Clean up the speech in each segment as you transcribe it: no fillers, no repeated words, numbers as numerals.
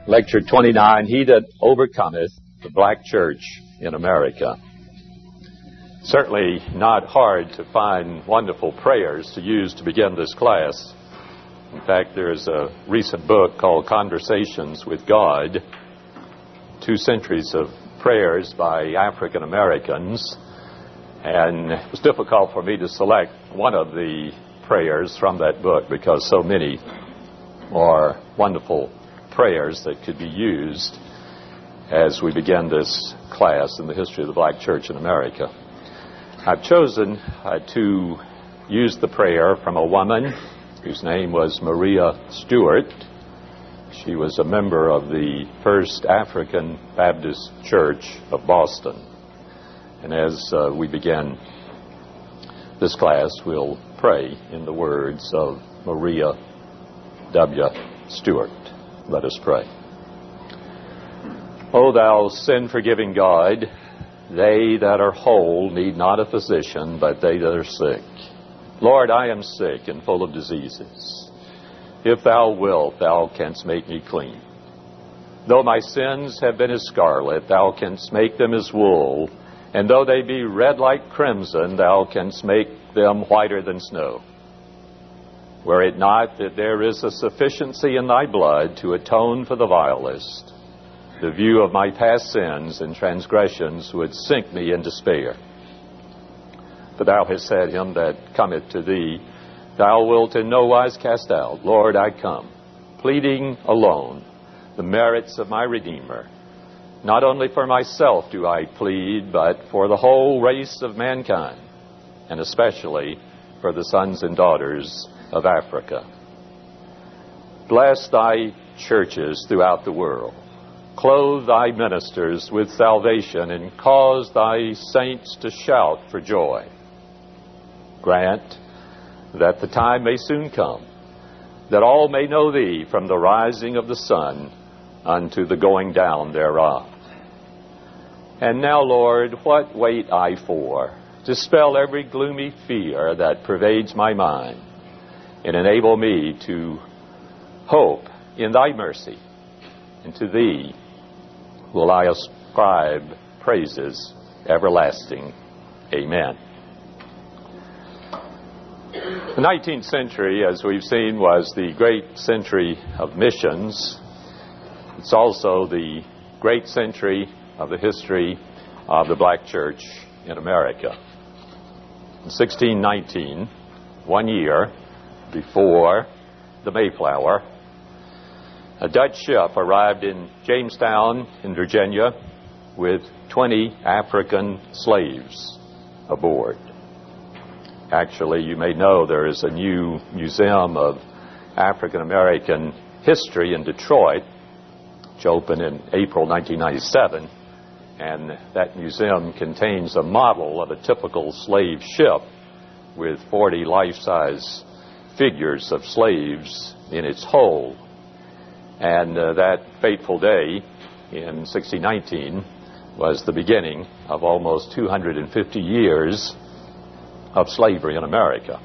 Lecture 29, He That Overcometh, the Black Church in America. Certainly not hard to find wonderful prayers to use to begin this class. In fact, there's a recent book called Conversations with God, 2 centuries of prayers by African Americans. And it was difficult for me to select one of the prayers from that book because so many are wonderful prayers that could be used as we begin this class in the history of the Black Church in America. I've chosen to use the prayer from a woman whose name was Maria Stewart. She was a member of the First African Baptist Church of Boston. And as we begin this class, we'll pray in the words of Maria W. Stewart. Let us pray. O thou sin-forgiving God, they that are whole need not a physician, but they that are sick. Lord, I am sick and full of diseases. If thou wilt, thou canst make me clean. Though my sins have been as scarlet, thou canst make them as wool. And though they be red like crimson, thou canst make them whiter than snow. Were it not that there is a sufficiency in thy blood to atone for the vilest, the view of my past sins and transgressions would sink me in despair. For thou hast said, him that cometh to thee, thou wilt in no wise cast out. Lord, I come, pleading alone the merits of my Redeemer. Not only for myself do I plead, but for the whole race of mankind, and especially for the sons and daughters of Africa. Bless thy churches throughout the world. Clothe thy ministers with salvation and cause thy saints to shout for joy. Grant that the time may soon come, that all may know thee from the rising of the sun unto the going down thereof. And now, Lord, what wait I for? Dispel every gloomy fear that pervades my mind, and enable me to hope in thy mercy, and to thee will I ascribe praises everlasting. Amen. The 19th century, as we've seen, was the great century of missions. It's also the great century of the history of the Black Church in America. In 1619, 1 year before the Mayflower, a Dutch ship arrived in Jamestown in Virginia with 20 African slaves aboard. Actually, you may know there is a new museum of African American history in Detroit, which opened in April 1997, and that museum contains a model of a typical slave ship with 40 life-size figures of slaves in its hold. And that fateful day in 1619 was the beginning of almost 250 years of slavery in America.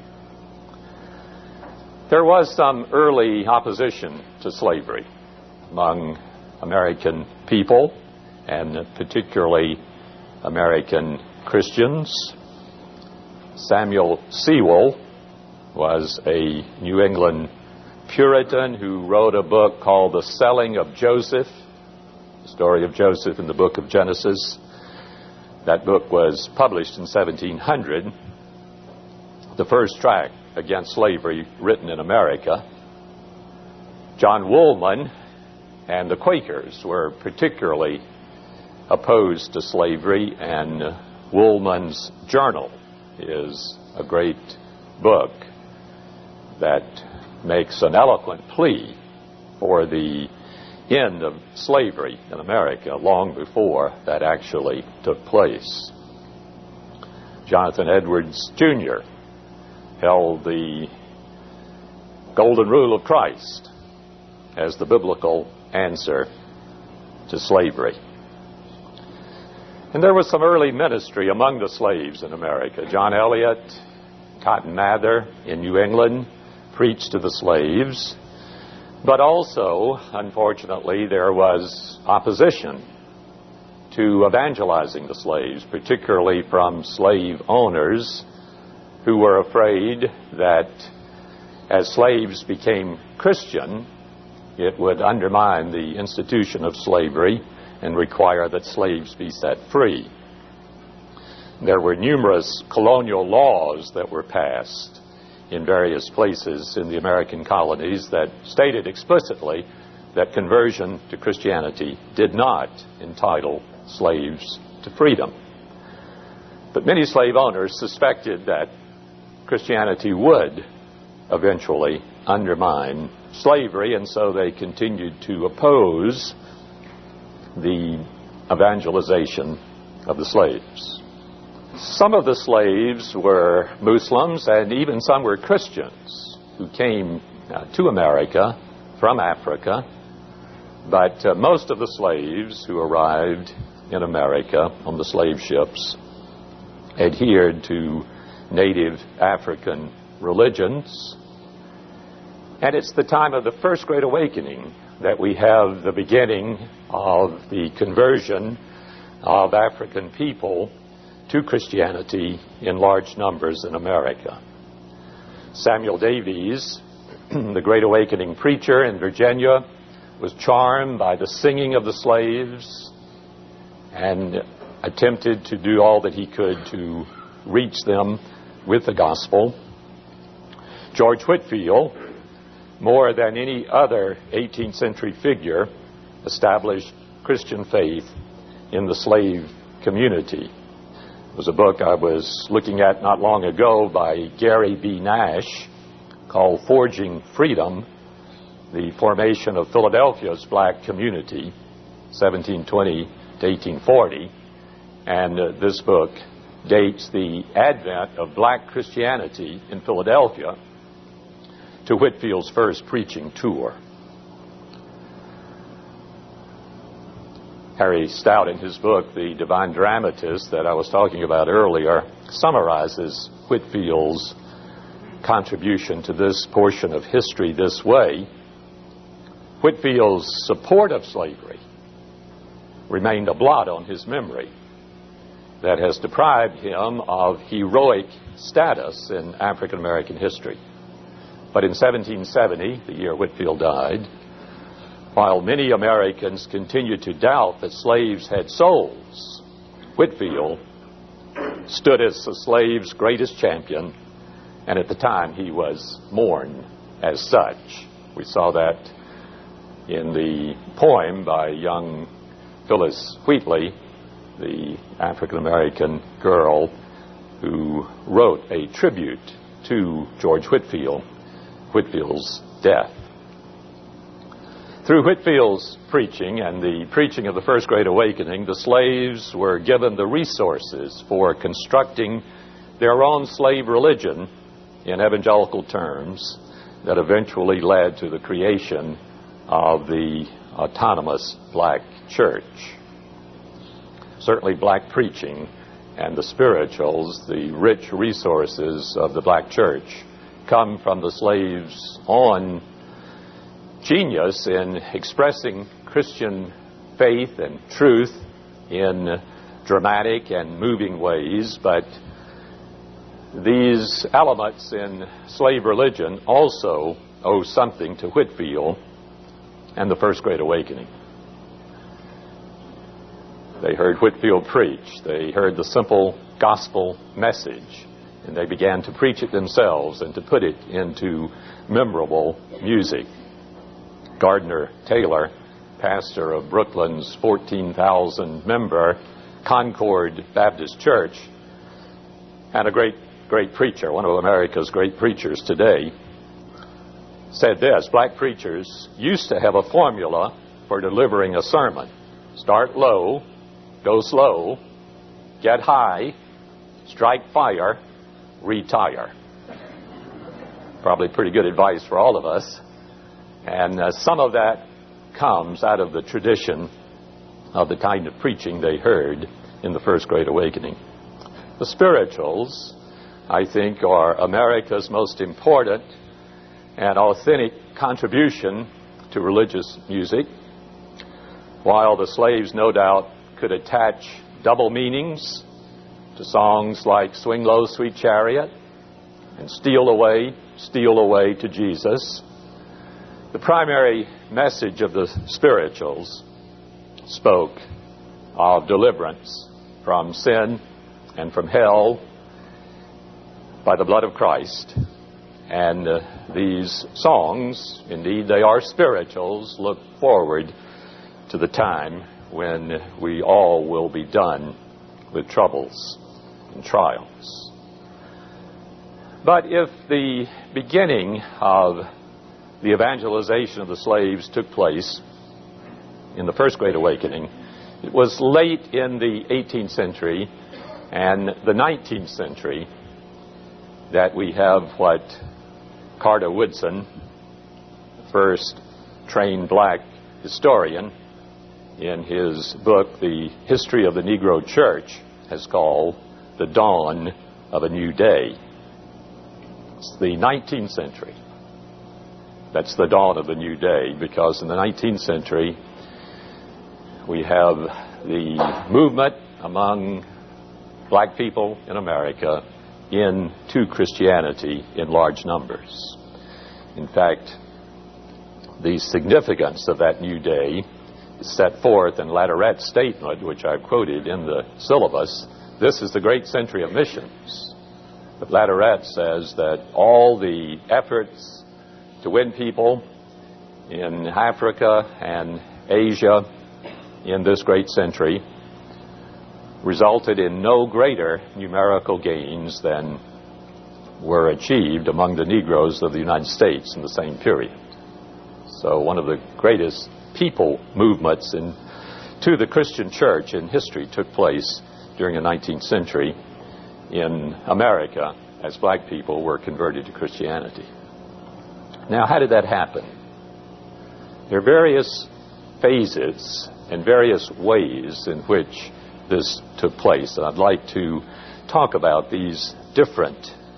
There was some early opposition to slavery among American people, and particularly American Christians. Samuel Sewall was a New England Puritan who wrote a book called The Selling of Joseph, the story of Joseph in the book of Genesis. That book was published in 1700, the first tract against slavery written in America. John Woolman and the Quakers were particularly opposed to slavery, and Woolman's Journal is a great book that makes an eloquent plea for the end of slavery in America long before that actually took place. Jonathan Edwards Jr. held the Golden Rule of Christ as the biblical answer to slavery. And there was some early ministry among the slaves in America. John Eliot, Cotton Mather in New England preached to the slaves. But also, unfortunately, there was opposition to evangelizing the slaves, particularly from slave owners who were afraid that as slaves became Christian, it would undermine the institution of slavery and require that slaves be set free. There were numerous colonial laws that were passed in various places in the American colonies that stated explicitly that conversion to Christianity did not entitle slaves to freedom. But many slave owners suspected that Christianity would eventually undermine slavery, and so they continued to oppose the evangelization of the slaves. Some of the slaves were Muslims, and even some were Christians who came to America from Africa. But most of the slaves who arrived in America on the slave ships adhered to native African religions. And it's the time of the First Great Awakening that we have the beginning of the conversion of African people to Christianity in large numbers in America. Samuel Davies, the Great Awakening preacher in Virginia, was charmed by the singing of the slaves and attempted to do all that he could to reach them with the gospel. George Whitefield, more than any other 18th century figure, established Christian faith in the slave community. It was a book I was looking at not long ago by Gary B. Nash called Forging Freedom, the Formation of Philadelphia's Black Community, 1720 to 1840. And this book dates the advent of black Christianity in Philadelphia to Whitefield's first preaching tour. Harry Stout, in his book, The Divine Dramatist, that I was talking about earlier, summarizes Whitefield's contribution to this portion of history this way. Whitefield's support of slavery remained a blot on his memory that has deprived him of heroic status in African American history. But in 1770, the year Whitefield died, while many Americans continued to doubt that slaves had souls, Whitefield stood as the slave's greatest champion, and at the time he was mourned as such. We saw that in the poem by young Phyllis Wheatley, the African-American girl who wrote a tribute to George Whitefield's death. Through Whitefield's preaching and the preaching of the First Great Awakening, the slaves were given the resources for constructing their own slave religion in evangelical terms that eventually led to the creation of the autonomous black church. Certainly black preaching and the spirituals, the rich resources of the black church, come from the slaves' own genius in expressing Christian faith and truth in dramatic and moving ways. But these elements in slave religion also owe something to Whitefield and the First Great Awakening. They heard Whitefield preach. They heard the simple gospel message, and they began to preach it themselves and to put it into memorable music. Gardner Taylor, pastor of Brooklyn's 14,000-member Concord Baptist Church, and a great preacher, one of America's great preachers today, said this: black preachers used to have a formula for delivering a sermon. Start low, go slow, get high, strike fire, retire. Probably pretty good advice for all of us. And some of that comes out of the tradition of the kind of preaching they heard in the First Great Awakening. The spirituals, I think, are America's most important and authentic contribution to religious music, while the slaves no doubt could attach double meanings to songs like Swing Low, Sweet Chariot and Steal Away to Jesus. The primary message of the spirituals spoke of deliverance from sin and from hell by the blood of Christ. And these songs, indeed they are spirituals, look forward to the time when we all will be done with troubles and trials. But if the beginning of the evangelization of the slaves took place in the First Great Awakening, it was late in the 18th century and the 19th century that we have what Carter Woodson, the first trained black historian, in his book, The History of the Negro Church, has called the dawn of a new day. It's the 19th century. That's the dawn of a new day, because in the 19th century, we have the movement among black people in America into Christianity in large numbers. In fact, the significance of that new day is set forth in Latourette statement, which I've quoted in the syllabus. This is the great century of missions. But Latourette says that all the efforts to win people in Africa and Asia in this great century resulted in no greater numerical gains than were achieved among the Negroes of the United States in the same period. So one of the greatest people movements to the Christian church in history took place during the 19th century in America as black people were converted to Christianity. Now, how did that happen? There are various phases and various ways in which this took place. And I'd like to talk about these different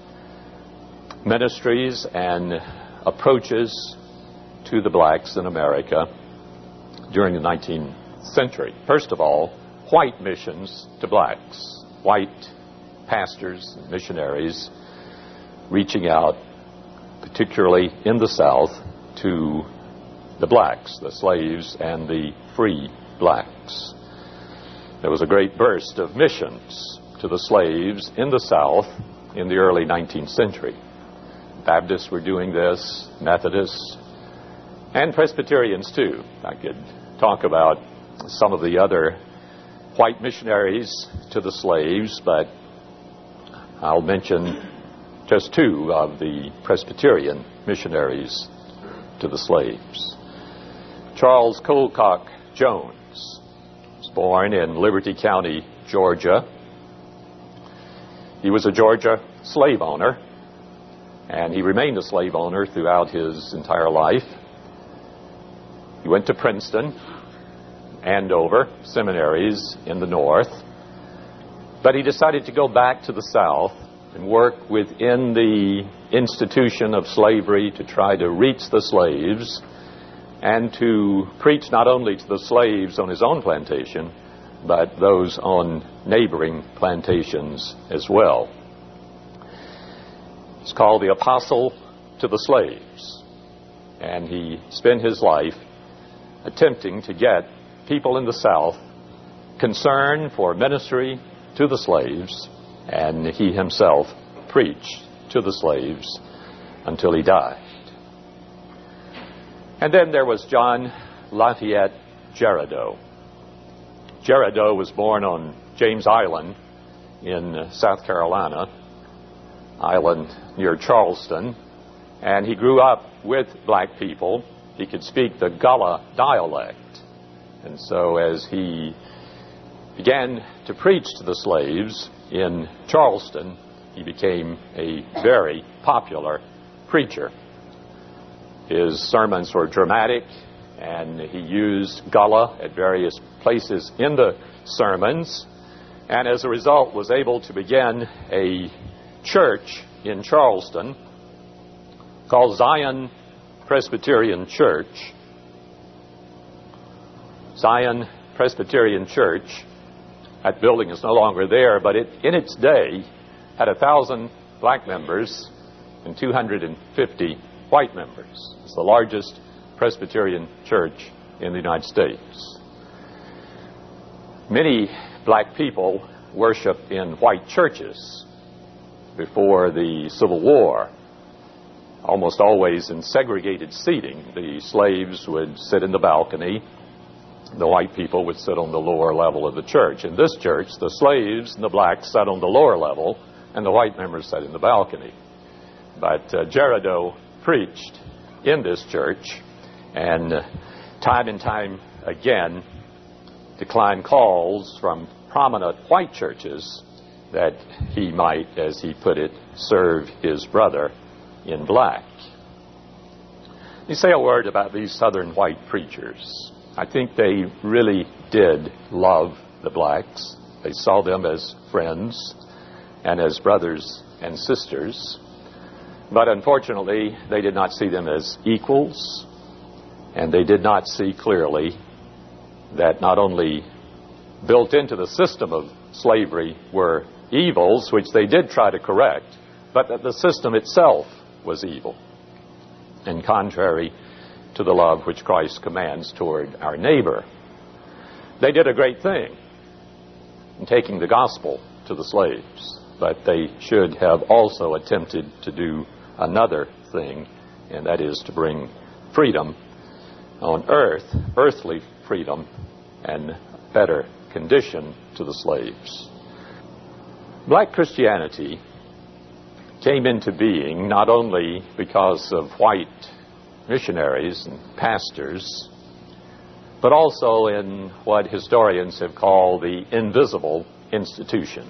ministries and approaches to the blacks in America during the 19th century. First of all, white missions to blacks. White pastors and missionaries reaching out, particularly in the South, to the blacks, the slaves and the free blacks. There was a great burst of missions to the slaves in the South in the early 19th century. Baptists were doing this, Methodists, and Presbyterians too. I could talk about some of the other white missionaries to the slaves, but I'll mention just two of the Presbyterian missionaries to the slaves. Charles Colcock Jones was born in Liberty County, Georgia. He was a Georgia slave owner, and he remained a slave owner throughout his entire life. He went to Princeton, Andover seminaries in the North, but he decided to go back to the South and work within the institution of slavery to try to reach the slaves and to preach not only to the slaves on his own plantation, but those on neighboring plantations as well. He's called the Apostle to the Slaves, and he spent his life attempting to get people in the South concerned for ministry to the slaves, and he himself preached to the slaves until he died. And then there was John Lafayette Girardeau. Girardeau was born on James Island in South Carolina, island near Charleston, and he grew up with black people. He could speak the Gullah dialect. And so as he began to preach to the slaves in Charleston, he became a very popular preacher. His sermons were dramatic, and he used Gullah at various places in the sermons, and as a result was able to begin a church in Charleston called Zion Presbyterian Church, Zion Presbyterian Church, that building is no longer there, but it, in its day, had 1,000 black members and 250 white members. It's the largest Presbyterian church in the United States. Many black people worship in white churches before the Civil War, almost always in segregated seating. The slaves would sit in the balcony. The white people would sit on the lower level of the church. In this church, the slaves and the blacks sat on the lower level, and the white members sat in the balcony. But Jerideau preached in this church, and time again declined calls from prominent white churches that he might, as he put it, serve his brother in black. You say a word about these Southern white preachers. I think they really did love the blacks. They saw them as friends and as brothers and sisters. But unfortunately, they did not see them as equals, and they did not see clearly that not only built into the system of slavery were evils, which they did try to correct, but that the system itself was evil and contrary to the love which Christ commands toward our neighbor. They did a great thing in taking the gospel to the slaves, but they should have also attempted to do another thing, and that is to bring freedom on earth, earthly freedom, and better condition to the slaves. Black Christianity came into being not only because of white missionaries and pastors, but also in what historians have called the invisible institution.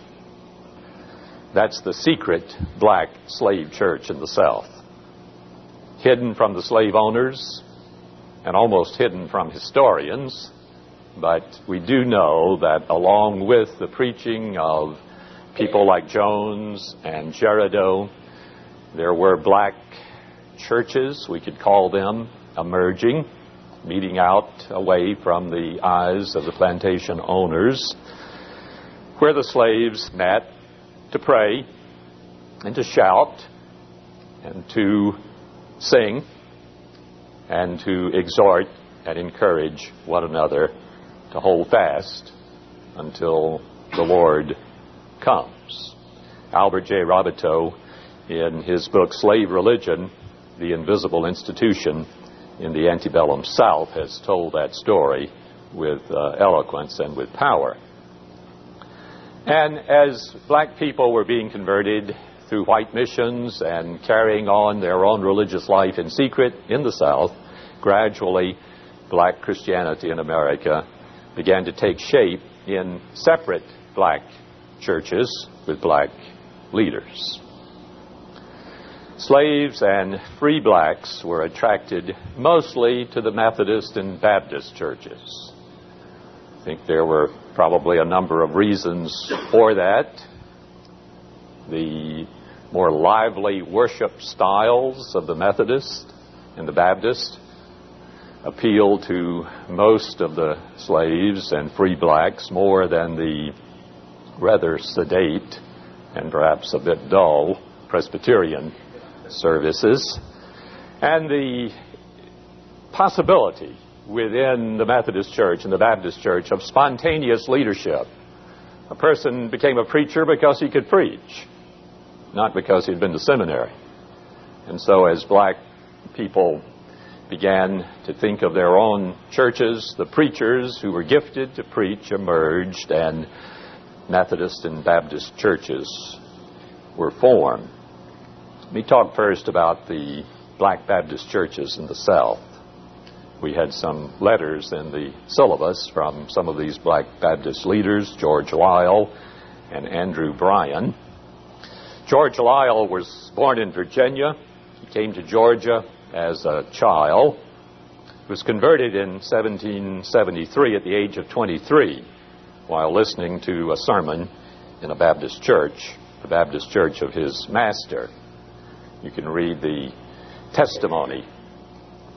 That's the secret black slave church in the South, hidden from the slave owners and almost hidden from historians. But we do know that along with the preaching of people like Jones and Jerideau, there were black churches, we could call them, emerging, meeting out away from the eyes of the plantation owners, where the slaves met to pray and to shout and to sing and to exhort and encourage one another to hold fast until the Lord comes. Albert J. Robideau, in his book Slave Religion, The Invisible Institution in the Antebellum South, has told that story with eloquence and with power. And as black people were being converted through white missions and carrying on their own religious life in secret in the South, gradually black Christianity in America began to take shape in separate black churches with black leaders. Slaves and free blacks were attracted mostly to the Methodist and Baptist churches. I think there were probably a number of reasons for that. The more lively worship styles of the Methodist and the Baptist appealed to most of the slaves and free blacks more than the rather sedate and perhaps a bit dull Presbyterian services. And the possibility within the Methodist Church and the Baptist Church of spontaneous leadership. A person became a preacher because he could preach, not because he'd been to seminary. And so as black people began to think of their own churches, the preachers who were gifted to preach emerged, and Methodist and Baptist churches were formed. Let me talk first about the black Baptist churches in the South. We had some letters in the syllabus from some of these black Baptist leaders, George Liele and Andrew Bryan. George Liele was born in Virginia. He came to Georgia as a child. He was converted in 1773 at the age of 23 while listening to a sermon in a Baptist church, the Baptist church of his master. You can read the testimony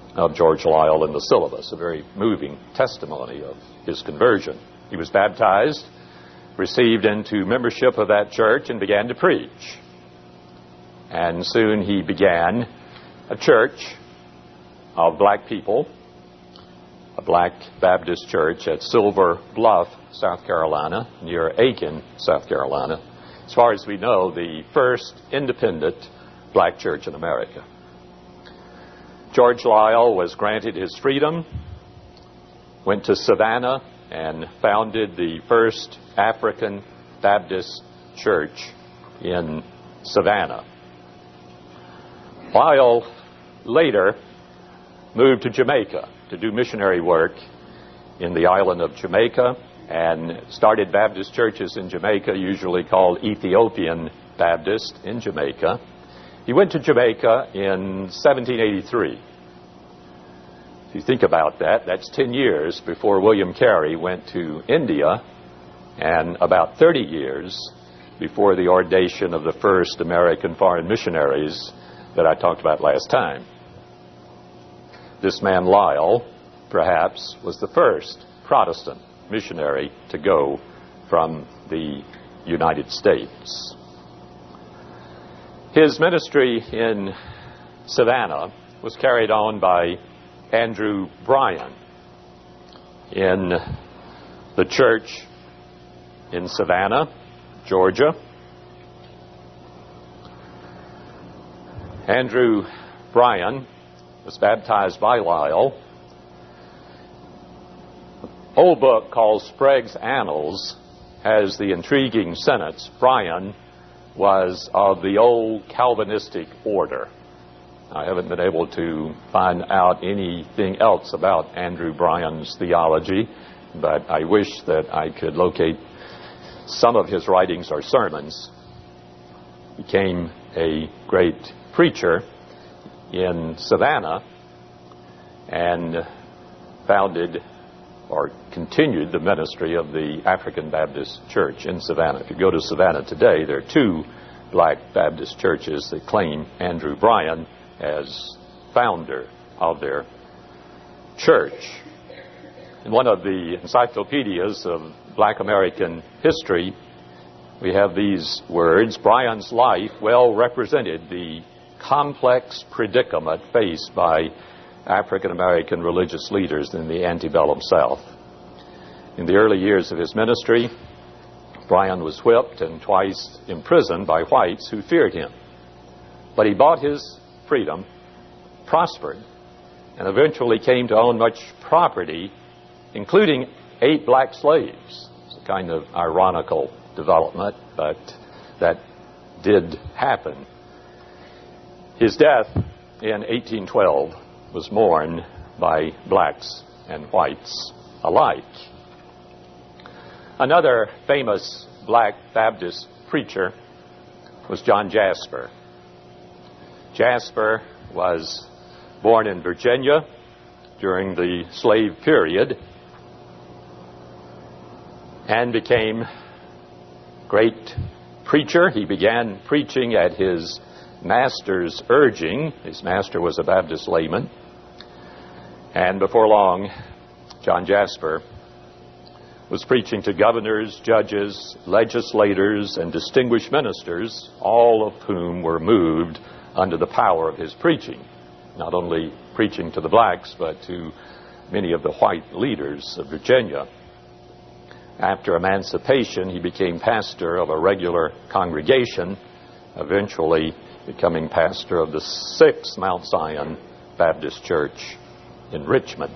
of George Liele in the syllabus, a very moving testimony of his conversion. He was baptized, received into membership of that church, and began to preach. And soon he began a church of black people, a black Baptist church at Silver Bluff, South Carolina, near Aiken, South Carolina. As far as we know, the first independent black church in America. George Liele was granted his freedom, went to Savannah, and founded the first African Baptist church in Savannah. Liele later moved to Jamaica to do missionary work in the island of Jamaica and started Baptist churches in Jamaica, usually called Ethiopian Baptist in Jamaica. He went to Jamaica in 1783. If you think about that, that's 10 years before William Carey went to India, and about 30 years before the ordination of the first American foreign missionaries that I talked about last time. This man Liele, perhaps, was the first Protestant missionary to go from the United States. His ministry in Savannah was carried on by Andrew Bryan in the church in Savannah, Georgia. Andrew Bryan was baptized by Liele. An old book called Sprague's Annals has the intriguing sentence, Bryan was of the old Calvinistic order. I haven't been able to find out anything else about Andrew Bryan's theology, but I wish that I could locate some of his writings or sermons. He became a great preacher in Savannah and founded or continued the ministry of the African Baptist Church in Savannah. If you go to Savannah today, there are two black Baptist churches that claim Andrew Bryan as founder of their church. In one of the encyclopedias of black American history, we have these words, Bryan's life well represented the complex predicament faced by African American religious leaders in the antebellum South. In the early years of his ministry, Bryan was whipped and twice imprisoned by whites who feared him. But he bought his freedom, prospered, and eventually came to own much property, including 8 black slaves. It's a kind of ironical development, but that did happen. His death in 1812 was mourned by blacks and whites alike. Another famous black Baptist preacher was John Jasper. Jasper was born in Virginia during the slave period and became a great preacher. He began preaching at his master's urging. His master was a Baptist layman. And before long, John Jasper was preaching to governors, judges, legislators, and distinguished ministers, all of whom were moved under the power of his preaching. Not only preaching to the blacks, but to many of the white leaders of Virginia. After emancipation, he became pastor of a regular congregation, eventually becoming pastor of the 6th Mount Zion Baptist Church in Richmond.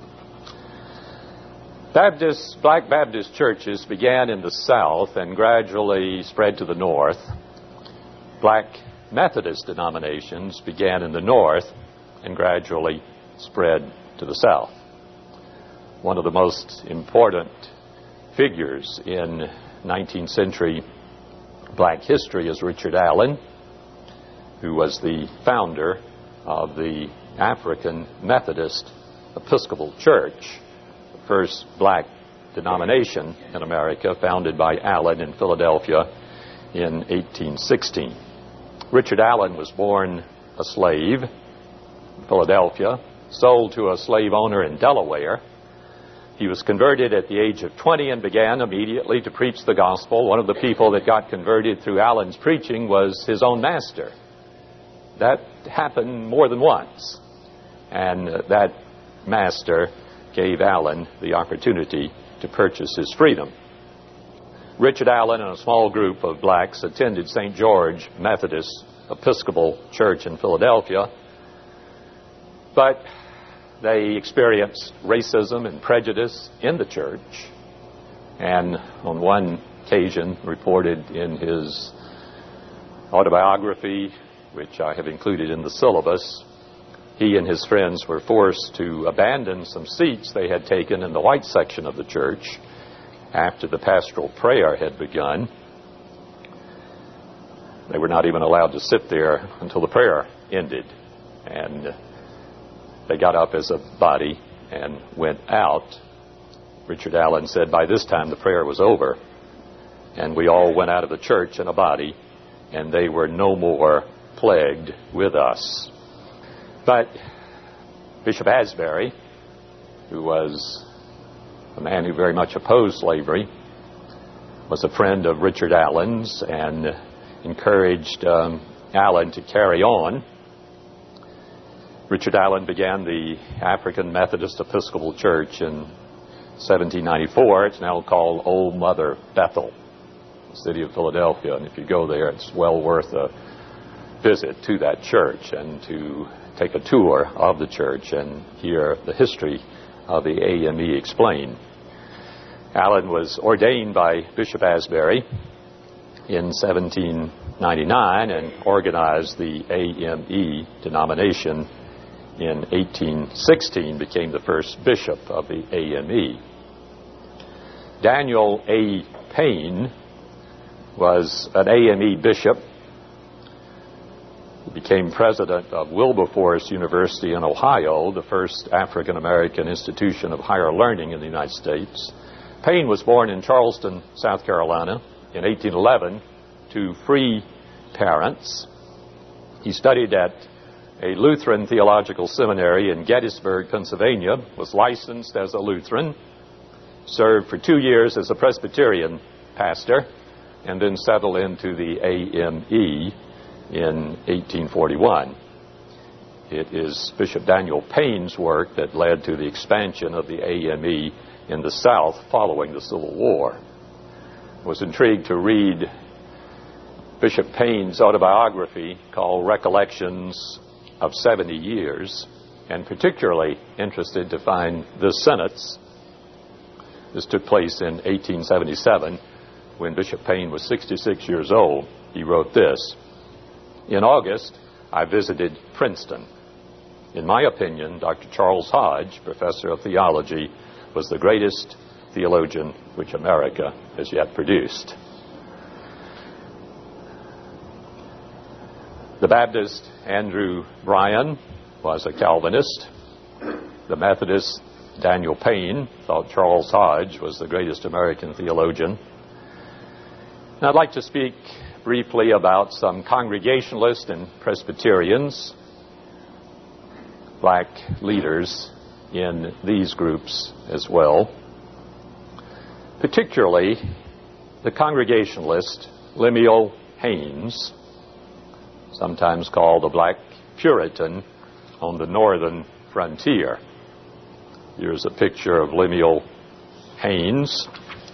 Black Baptist churches began in the South and gradually spread to the North. Black Methodist denominations began in the North and gradually spread to the South. One of the most important figures in 19th century black history is Richard Allen, who was the founder of the African Methodist Episcopal Church, the first black denomination in America, founded by Allen in Philadelphia in 1816. Richard Allen was born a slave in Philadelphia, sold to a slave owner in Delaware. He was converted at the age of 20 and began immediately to preach the gospel. One of the people that got converted through Allen's preaching was his own master. That happened more than once. And that master gave Allen the opportunity to purchase his freedom. Richard Allen and a small group of blacks attended St. George Methodist Episcopal Church in Philadelphia, but they experienced racism and prejudice in the church, and on one occasion reported in his autobiography, which I have included in the syllabus, he and his friends were forced to abandon some seats they had taken in the white section of the church after the pastoral prayer had begun. They were not even allowed to sit there until the prayer ended, and they got up as a body and went out. Richard Allen said by this time the prayer was over, and we all went out of the church in a body, and they were no more plagued with us. But Bishop Asbury, who was a man who very much opposed slavery, was a friend of Richard Allen's and encouraged Allen to carry on. Richard Allen began the African Methodist Episcopal Church in 1794. It's now called Old Mother Bethel, the city of Philadelphia. And if you go there, it's well worth a visit to that church and to take a tour of the church and hear the history of the AME explained. Allen was ordained by Bishop Asbury in 1799 and organized the AME denomination in 1816, became the first bishop of the AME. Daniel A. Payne was an AME bishop. He became president of Wilberforce University in Ohio, the first African-American institution of higher learning in the United States. Payne was born in Charleston, South Carolina, in 1811 to free parents. He studied at a Lutheran theological seminary in Gettysburg, Pennsylvania, was licensed as a Lutheran, served for 2 years as a Presbyterian pastor, and then settled into the AME in 1841. It is Bishop Daniel Payne's work that led to the expansion of the AME in the South following the Civil War. I was intrigued to read Bishop Payne's autobiography called Recollections of 70 Years, and particularly interested to find this sentence. This took place in 1877 when Bishop Payne was 66 years old. He wrote this: "In August, I visited Princeton. In my opinion, Dr. Charles Hodge, professor of theology, was the greatest theologian which America has yet produced." The Baptist Andrew Bryan was a Calvinist. The Methodist Daniel Payne thought Charles Hodge was the greatest American theologian. And I'd like to speak briefly about some Congregationalists and Presbyterians, black leaders in these groups as well. Particularly the Congregationalist Lemuel Haynes, sometimes called a black Puritan on the northern frontier. Here's a picture of Lemuel Haynes.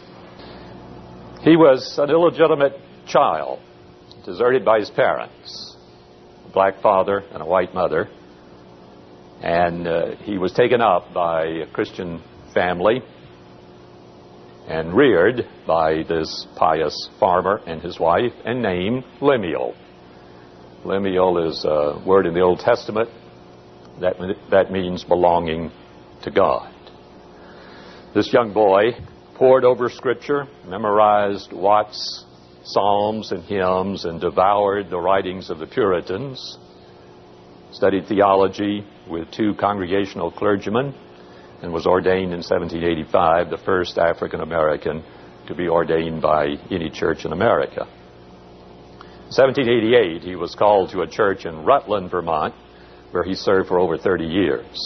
He was an illegitimate child, deserted by his parents, a black father and a white mother, and he was taken up by a Christian family and reared by this pious farmer and his wife and named Lemuel. Lemuel is a word in the Old Testament that means belonging to God. This young boy pored over Scripture, memorized Watts' psalms and hymns, and devoured the writings of the Puritans, studied theology with 2 congregational clergymen, and was ordained in 1785, the first African American to be ordained by any church in America. In 1788, he was called to a church in Rutland, Vermont, where he served for over 30 years.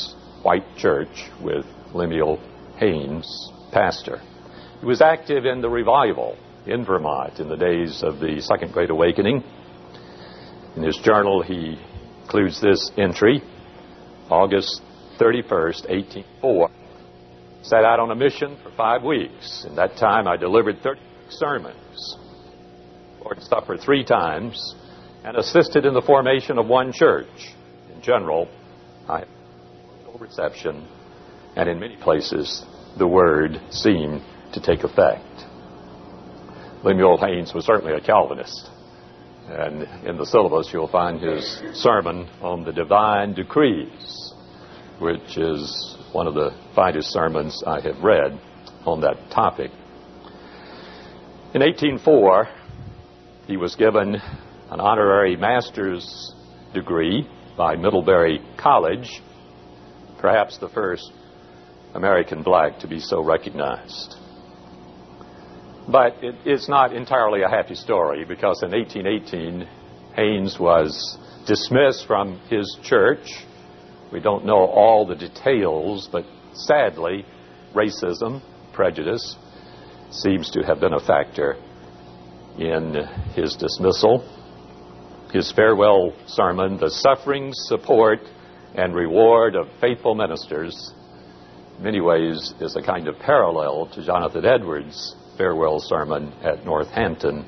white church with Lemuel Haynes, pastor. He was active in the revival in Vermont in the days of the Second Great Awakening. In his journal, he includes this entry: August 31st, 1804. Set out on a mission for 5 weeks. In that time, I delivered 30 sermons, Lord Supper 3 times, and assisted in the formation of one church. In general, I had no reception, and in many places, the word seemed to take effect. Lemuel Haynes was certainly a Calvinist, and in the syllabus you'll find his sermon on the divine decrees, which is one of the finest sermons I have read on that topic. In 1804, he was given an honorary master's degree by Middlebury College, perhaps the first American black to be so recognized. But it's not entirely a happy story, because in 1818, Haynes was dismissed from his church. We don't know all the details, but sadly, racism, prejudice, seems to have been a factor in his dismissal. His farewell sermon, "The Sufferings, Support, and Reward of Faithful Ministers," in many ways is a kind of parallel to Jonathan Edwards' farewell sermon at Northampton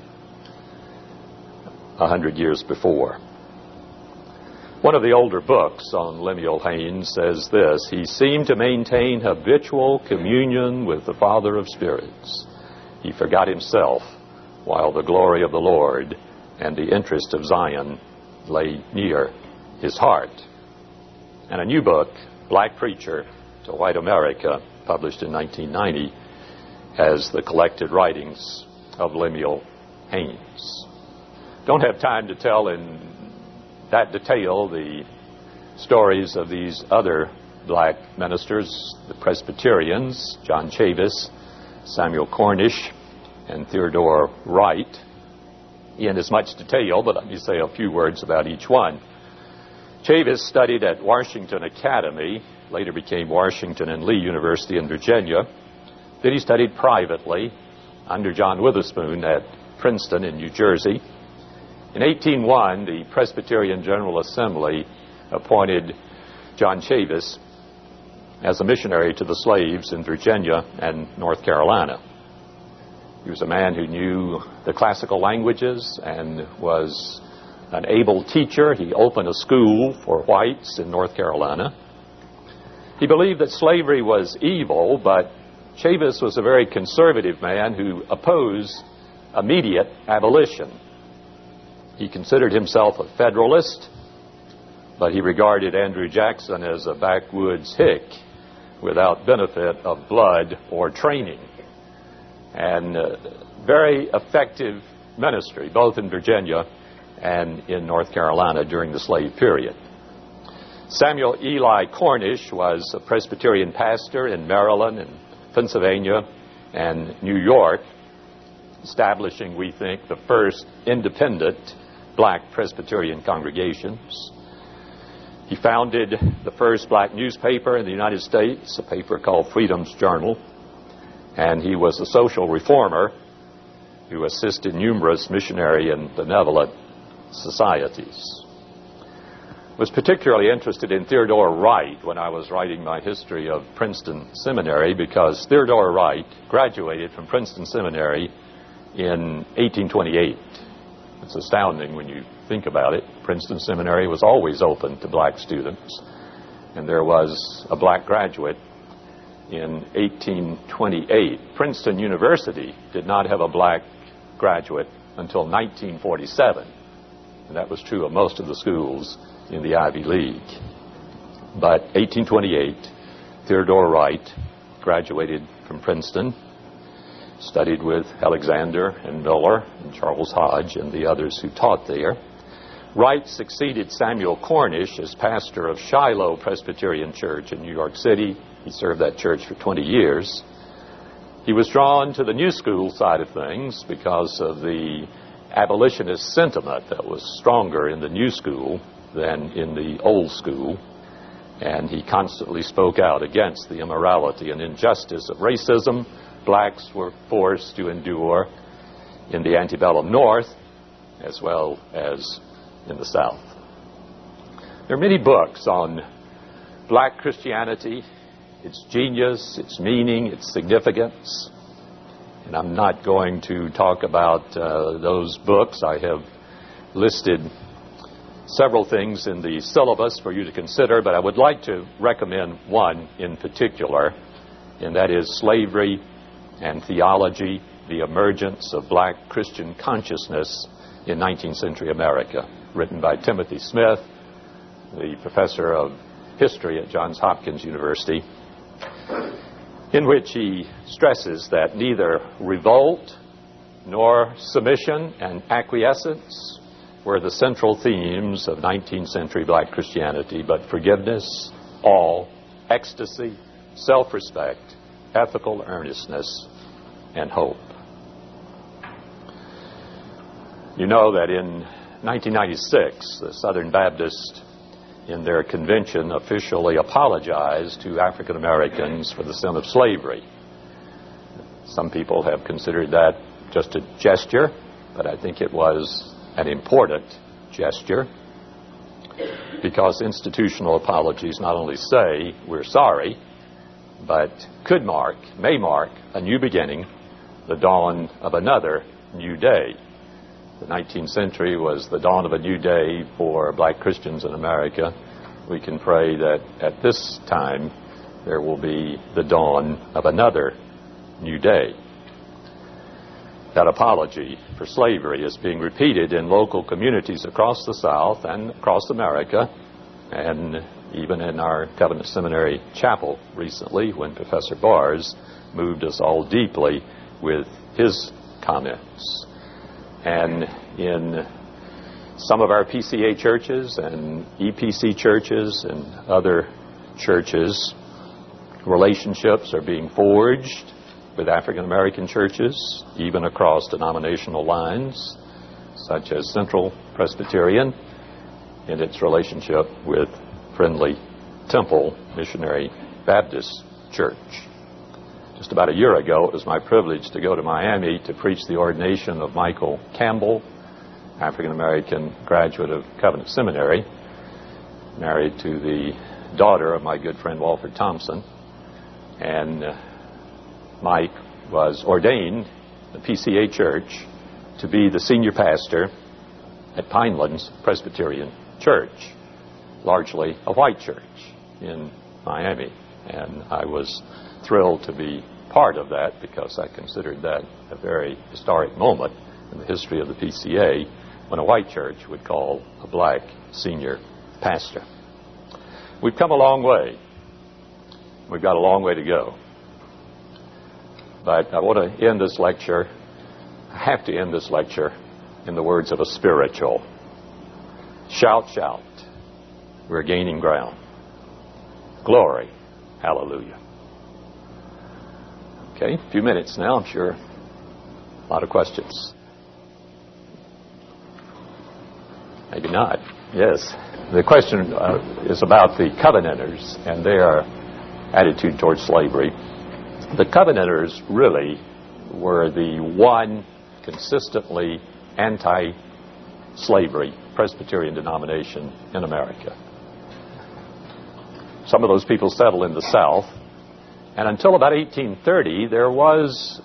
100 years before. One of the older books on Lemuel Haynes says this: "He seemed to maintain habitual communion with the Father of Spirits. He forgot himself while the glory of the Lord and the interest of Zion lay near his heart." And a new book, Black Preacher to White America, published in 1990, has the collected writings of Lemuel Haynes. Don't have time to tell in that detail the stories of these other black ministers, the Presbyterians, John Chavis, Samuel Cornish, and Theodore Wright, in as much detail, but let me say a few words about each one. Chavis studied at Washington Academy, later became Washington and Lee University in Virginia. Then he studied privately under John Witherspoon at Princeton in New Jersey. In 1801, the Presbyterian General Assembly appointed John Chavis as a missionary to the slaves in Virginia and North Carolina. He was a man who knew the classical languages and was an able teacher. He opened a school for whites in North Carolina. He believed that slavery was evil, but Chavis was a very conservative man who opposed immediate abolition. He considered himself a Federalist, but he regarded Andrew Jackson as a backwoods hick without benefit of blood or training. And very effective ministry, both in Virginia and in North Carolina during the slave period. Samuel Eli Cornish was a Presbyterian pastor in Maryland and Pennsylvania and New York, establishing, we think, the first independent black Presbyterian congregations. He founded the first black newspaper in the United States, a paper called Freedom's Journal, and he was a social reformer who assisted numerous missionary and benevolent societies. I was particularly interested in Theodore Wright when I was writing my history of Princeton Seminary, because Theodore Wright graduated from Princeton Seminary in 1828. It's astounding when you think about it. Princeton Seminary was always open to black students, and there was a black graduate in 1828. Princeton University did not have a black graduate until 1947, and that was true of most of the schools in the Ivy League. But 1828, Theodore Wright graduated from Princeton, studied with Alexander and Miller and Charles Hodge and the others who taught there. Wright succeeded Samuel Cornish as pastor of Shiloh Presbyterian Church in New York City. He served that church for 20 years. He was drawn to the New School side of things because of the abolitionist sentiment that was stronger in the New School than in the Old School. And he constantly spoke out against the immorality and injustice of racism blacks were forced to endure in the antebellum North as well as in the South. There are many books on black Christianity, its genius, its meaning, its significance. And I'm not going to talk about those books. I have listed several things in the syllabus for you to consider, but I would like to recommend one in particular, and that is Slavery and Theology, the Emergence of Black Christian Consciousness in 19th Century America, written by Timothy Smith, the professor of history at Johns Hopkins University, in which he stresses that neither revolt nor submission and acquiescence were the central themes of 19th century black Christianity, but forgiveness, awe, ecstasy, self-respect, ethical earnestness, and hope. You know that in 1996, the Southern Baptists, in their convention, officially apologized to African Americans for the sin of slavery. Some people have considered that just a gesture, but I think it was an important gesture, because institutional apologies not only say we're sorry, but may mark a new beginning, the dawn of another new day. The 19th century was the dawn of a new day for black Christians in America. We can pray that at this time there will be the dawn of another new day. That apology for slavery is being repeated in local communities across the South and across America, and even in our Covenant Seminary chapel recently, when Professor Bars moved us all deeply with his comments. And in some of our PCA churches and EPC churches and other churches, relationships are being forged with African American churches, even across denominational lines, such as Central Presbyterian in its relationship with Friendly Temple Missionary Baptist Church. Just about a year ago, it was my privilege to go to Miami to preach the ordination of Michael Campbell, African American graduate of Covenant Seminary, married to the daughter of my good friend Walford Thompson. And Mike was ordained at PCA Church to be the senior pastor at Pinelands Presbyterian Church, largely a white church in Miami. And I was thrilled to be part of that, because I considered that a very historic moment in the history of the PCA when a white church would call a black senior pastor. We've come a long way. We've got a long way to go. But I want to end this lecture, I have to end this lecture in the words of a spiritual. Shout, shout. We're gaining ground. Glory. Hallelujah. Okay, a few minutes now, I'm sure. A lot of questions. Maybe not. Yes. The question is about the Covenanters and their attitude towards slavery. The Covenanters really were the one consistently anti-slavery Presbyterian denomination in America. Some of those people settled in the South, and until about 1830, there was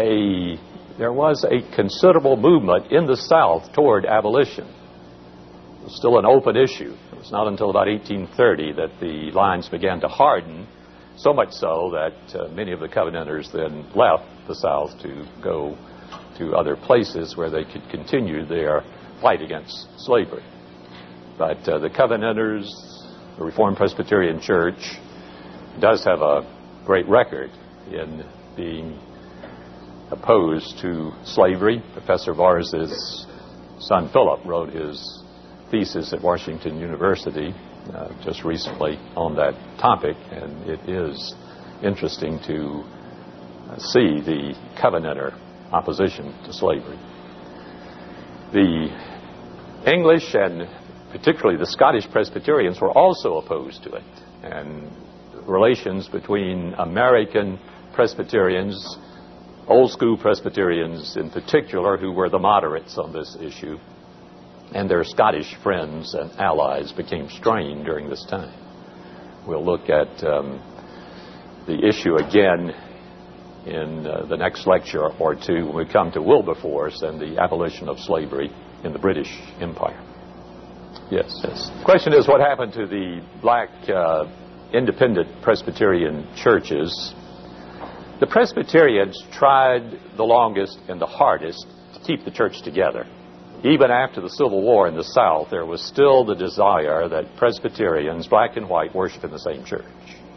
a considerable movement in the South toward abolition. It was still an open issue. It was not until about 1830 that the lines began to harden, so much so that many of the Covenanters then left the South to go to other places where they could continue their fight against slavery. But the Covenanters, the Reformed Presbyterian Church, does have a great record in being opposed to slavery. Professor Vars's son Philip wrote his thesis at Washington University just recently on that topic, and it is interesting to see the Covenanter opposition to slavery. The English and particularly the Scottish Presbyterians were also opposed to it. and relations between American Presbyterians, old school Presbyterians in particular, who were the moderates on this issue, and their Scottish friends and allies became strained during this time. We'll look at the issue again in the next lecture or two when we come to Wilberforce and the abolition of slavery in the British Empire. Yes. The question is, what happened to the black independent Presbyterian churches? The Presbyterians tried the longest and the hardest to keep the church together. Even after the Civil War in the South, there was still the desire that Presbyterians, black and white, worship in the same church.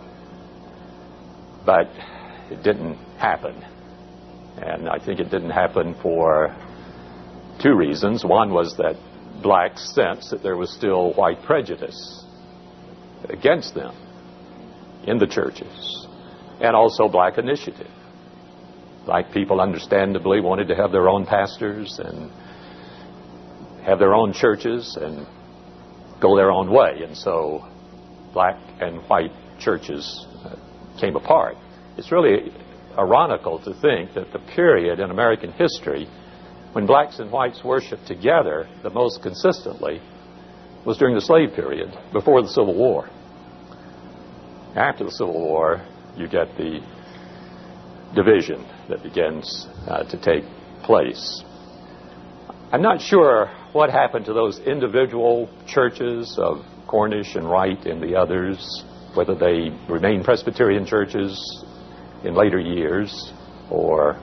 But it didn't happen. And I think it didn't happen for two reasons. One was that blacks sensed that there was still white prejudice against them in the churches, and also black initiative. Black people understandably wanted to have their own pastors and have their own churches and go their own way. And so black and white churches came apart. It's really ironical to think that the period in American history when blacks and whites worshiped together the most consistently was during the slave period, before the Civil War. After the Civil War, you get the division that begins to take place. I'm not sure what happened to those individual churches of Cornish and Wright and the others, whether they remained Presbyterian churches in later years or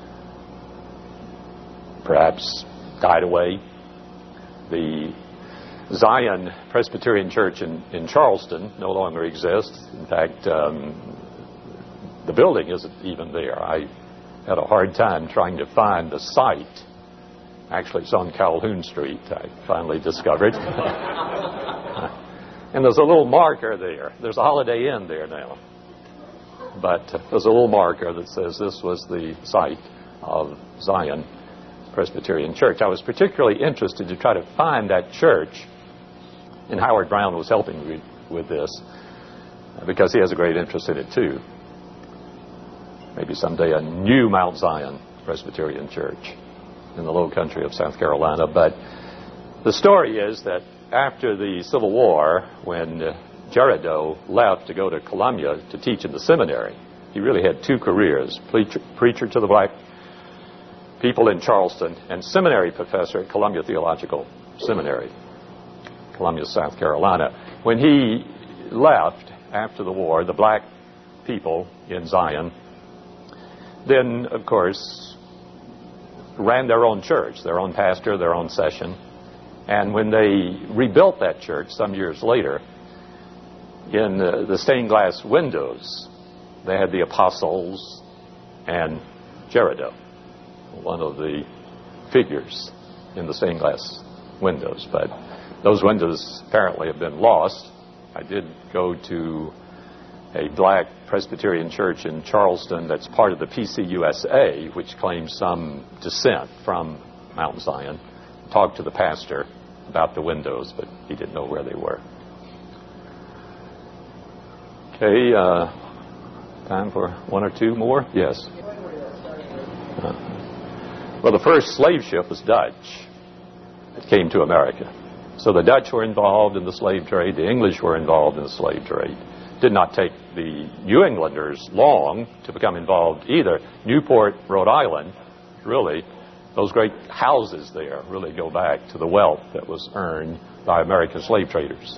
perhaps died away. The Zion Presbyterian Church in Charleston no longer exists. In fact, the building isn't even there. I had a hard time trying to find the site. Actually, it's on Calhoun Street, I finally discovered. And there's a little marker there. There's a Holiday Inn there now. But there's a little marker that says this was the site of Zion Presbyterian Church. I was particularly interested to try to find that church, and Howard Brown was helping me with this because he has a great interest in it too. Maybe someday a new Mount Zion Presbyterian Church in the low country of South Carolina. But the story is that after the Civil War, when Jerideau left to go to Columbia to teach in the seminary, he really had two careers: preacher to the black people in Charleston and seminary professor at Columbia Theological Seminary, Columbia, South Carolina. When he left after the war, the black people in Zion then, of course, ran their own church, their own pastor, their own session. And when they rebuilt that church some years later, in the stained glass windows, they had the apostles and Jerideau, one of the figures in the stained glass windows. But those windows apparently have been lost. I did go to a black Presbyterian church in Charleston that's part of the PCUSA, which claims some descent from Mount Zion. Talked to the pastor about the windows, but he didn't know where they were. Okay, time for one or two more? Yes. Well, the first slave ship was Dutch. It came to America. So the Dutch were involved in the slave trade. The English were involved in the slave trade. Did not take the New Englanders long to become involved either. Newport, Rhode Island, really, those great houses there really go back to the wealth that was earned by American slave traders.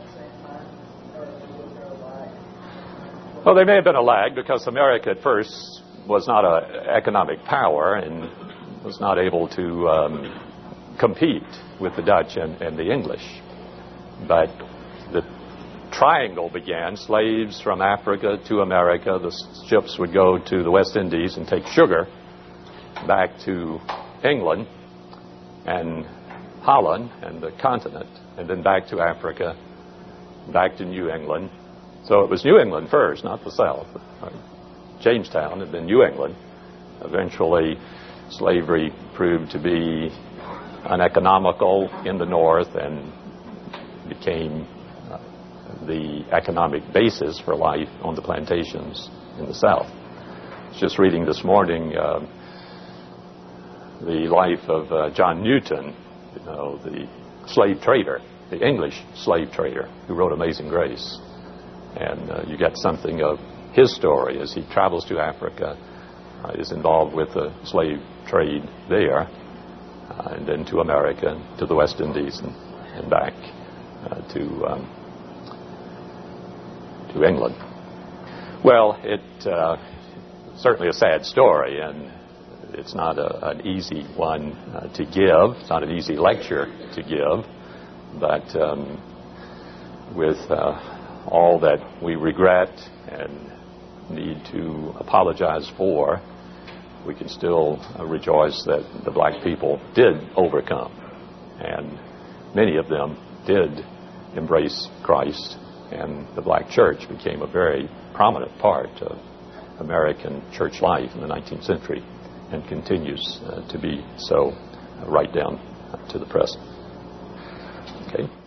Well, there may have been a lag because America at first was not an economic power and was not able to compete with the Dutch and the English. But the triangle began. Slaves from Africa to America. The ships would go to the West Indies and take sugar back to England and Holland and the continent, and then back to Africa, back to New England. So it was New England first, not the South. Jamestown and then New England. Eventually, slavery proved to be uneconomical in the North and became the economic basis for life on the plantations in the South. I was just reading this morning the life of John Newton, the slave trader, the English slave trader who wrote Amazing Grace. And you get something of his story as he travels to Africa, is involved with the slave trade there, and then to America, to the West Indies, and back to England. Well, it's certainly a sad story, and it's not an easy one to give. It's not an easy lecture to give, but with all that we regret and need to apologize for, we can still rejoice that the black people did overcome, and many of them did embrace Christ, and the black church became a very prominent part of American church life in the 19th century and continues to be so right down to the present. Okay.